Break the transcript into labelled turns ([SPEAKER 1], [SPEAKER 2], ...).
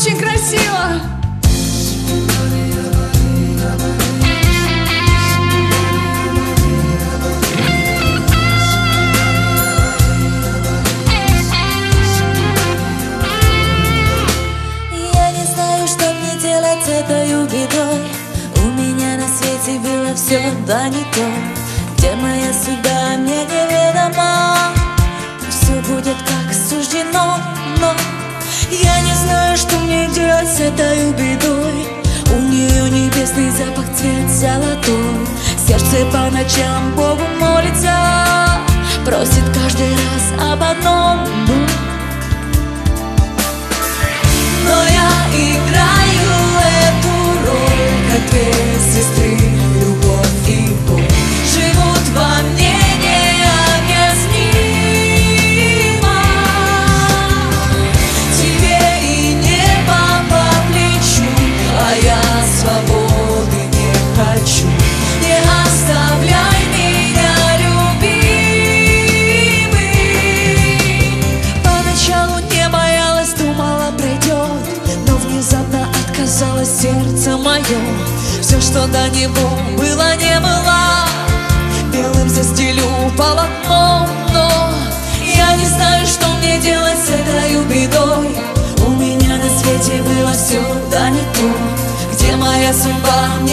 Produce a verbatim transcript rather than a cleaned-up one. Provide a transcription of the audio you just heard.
[SPEAKER 1] очень красиво.
[SPEAKER 2] Я не знаю, что мне делать с этой бедой. У меня на свете было все, да не то. Где моя судьба, мне неведомо. Все будет как суждено, но я не знаю, что мне делать с этой бедой. У нее небесный запах, цвет золотой. Сердце по ночам Богу молится, просит каждый раз об одном, но, но я играю эту роль, как две сестры, любовь и боль живут во мне необъяснимо. Тебе и небо по плечу, а я свободы не хочу. Не оставляй меня, любимый. Поначалу не боялась, думала придет, но внезапно отказалось сердце мое. Все, что до него было, не было, белым застелю полотном, но я не знаю, что мне делать с этой бедой. У меня на свете было все, да не то. Где моя судьба,